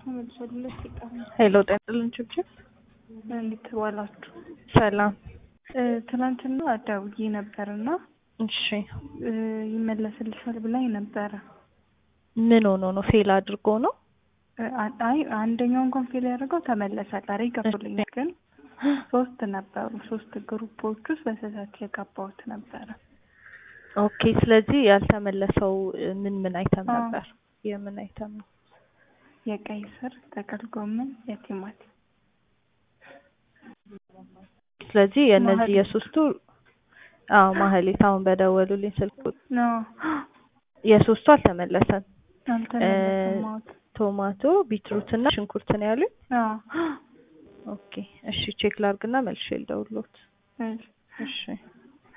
ሄሎ ጤናልን ችግር እንዴት ዋላችሁ? ሰላም። ትናንትና ደውዬ ነበርና እሺ ይመለስልሻል ብላኝ ነበረ። ምን ሆኖ ነው? ፌል አድርጎ ነው? አይ አንደኛው እንኳን ፌል ያደረገው ተመለሰ። ዛሬ ገብቶልኝ ግን ሶስት ነበሩ። ሶስት ግሩፖች ውስጥ በስህተት የገባሁት ነበረ። ኦኬ። ስለዚህ ያልተመለሰው ምን አይተም ነበር? የምን አይተም ነው? የቀይ ስር፣ ጥቅል ጎመን፣ የቲማቲም። ስለዚህ የነዚህ የሶስቱ ማህሌት አሁን በደወሉልኝ ስልክ ነው የሶስቱ አልተመለሰም። አልተመለሰም። ቶማቶ፣ ቢትሩት እና ሽንኩርት ነው ያሉኝ? ኦኬ እሺ፣ ቼክ ላድርግና መልሼ ልደውልልዎት። እሺ።